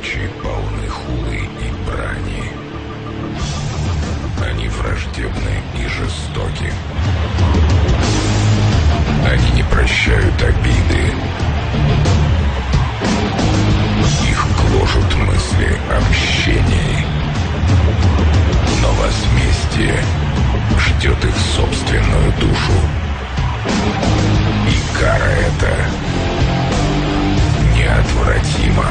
речи полны хулы и брани. Они враждебны и жестоки. Они не прощают обиды. Их гложут мысли о мщении. Но возмездие ждет их собственную душу. И кара эта неотвратима.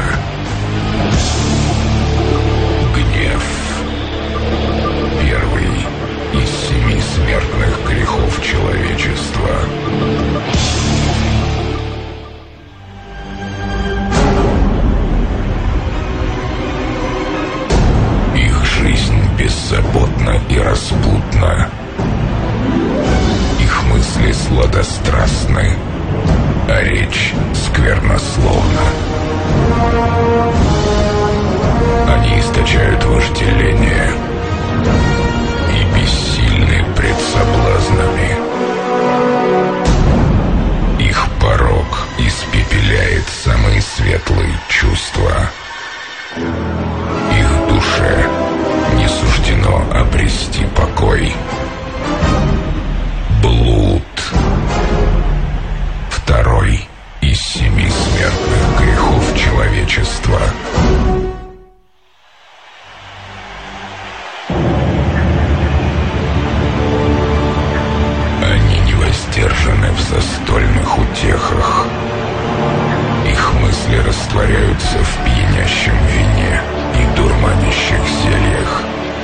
Гнев — первый из 7 смертных грехов человечества. Их жизнь беззаботна и распутна. Их мысли сладострастны, а речь сквернословна. Они источают вожделение и бессильны пред соблазнами. Их порок испепеляет самые светлые чувства. Их душе не суждено обрести покой. Блуд — второй из 7 смертных грехов человечества. Они невоздержаны в застольных утехах. Их мысли растворяются в пьянящем вине и дурманящих зельях.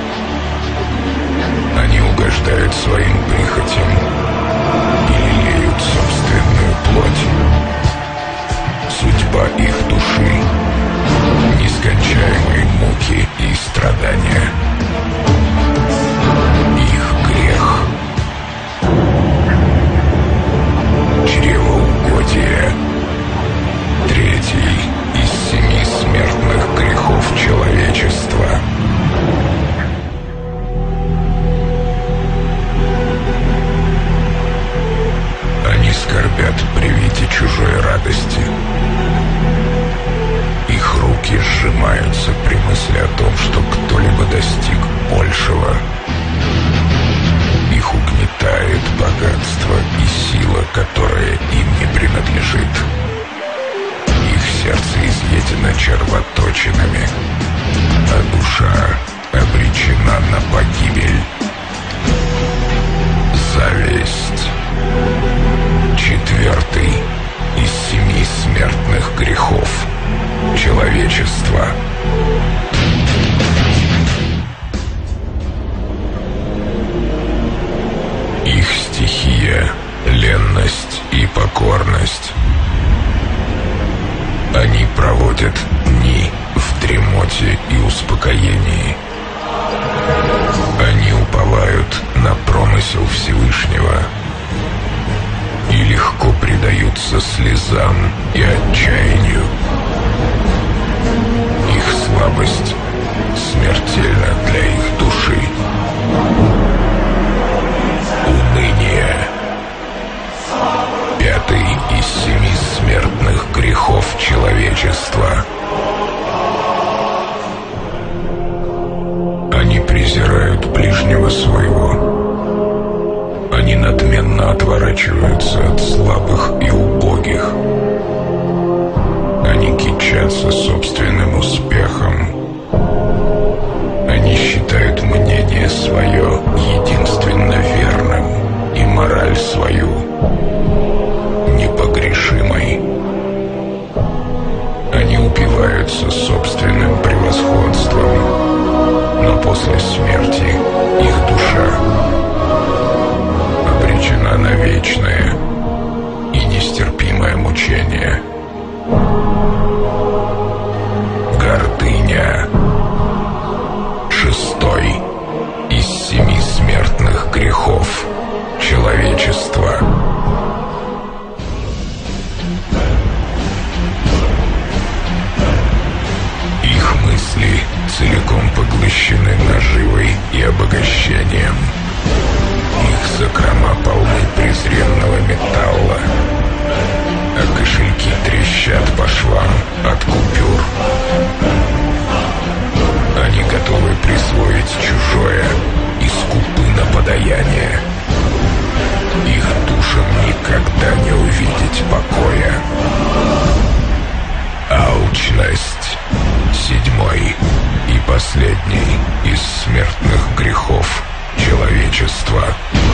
Они угождают своим прихотям и лелеют собственную плоть. Судьба их души — нескончаемые муки и страдания. Их грех — чревоугодие, третий из 7 смертных грехов человечества. Они скорбят при виде чужой радости. Их руки сжимаются при мысли о том, что кто-либо достиг большего. Их угнетает богатство и сила, которая им не принадлежит. Их сердце изъедено червоточинами, а душа обречена на погибель. Зависть — четвертый из 7 смертных грехов человечества. Их стихия — ленность и покорность. Они проводят дни в дремоте и успокоении. Они уповают на промысел Всевышнего и легко предаются слезам и отчаянию. Их слабость смертельна для их души. Уныние — пятый из 7 смертных грехов человечества. Они презирают ближнего своего. Они надменно отворачиваются от слабых и убогих. Они кичатся собственным успехом. Они считают мнение свое единственно верным и мораль свою непогрешимой. Они упиваются собственным превосходством, но после смерти их душа обречена на вечное и нестерпимое мучение. Гордыня — шестой из 7 смертных грехов человечества. Жадность. Седьмой и последний из смертных грехов человечества.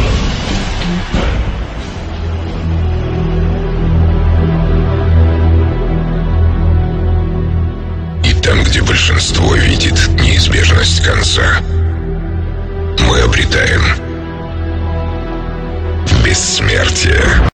И там, где большинство видит неизбежность конца, мы обретаем бессмертие.